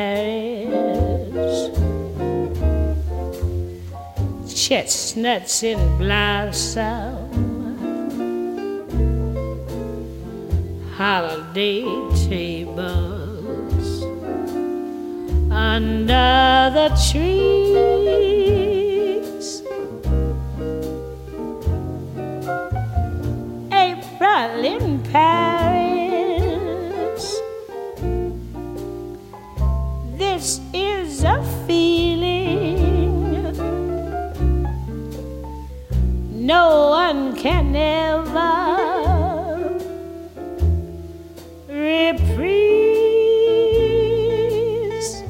Paris, chestnuts in blossom, holiday tables under the trees. April in Paris, this is a feeling no one can ever reprise.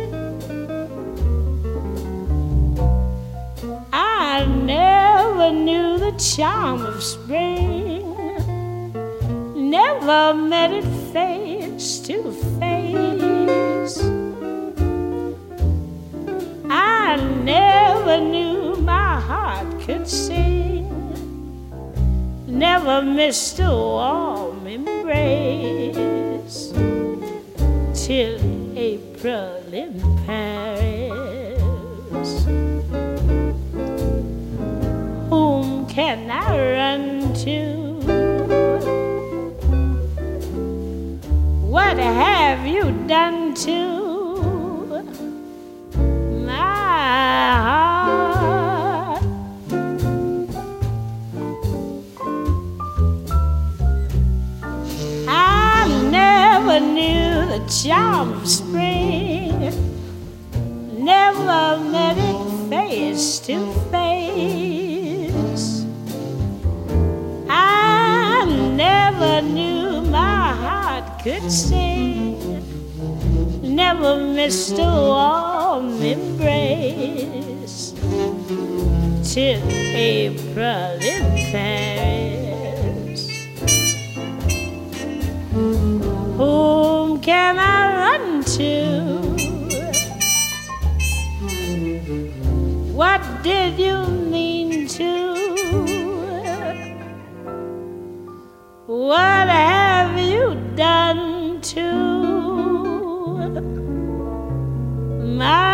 I never knew the charm of spring, never met it face to face. I never knew my heart could sing, never missed a warm embrace till April in Paris. Whom can I run to? What have you done to my heart? I never knew the charm of spring, never met it face to face. I never knew my heart could sing, never missed a warm embrace till April in Paris. Whom can I run to? What did you mean to? What have you done to my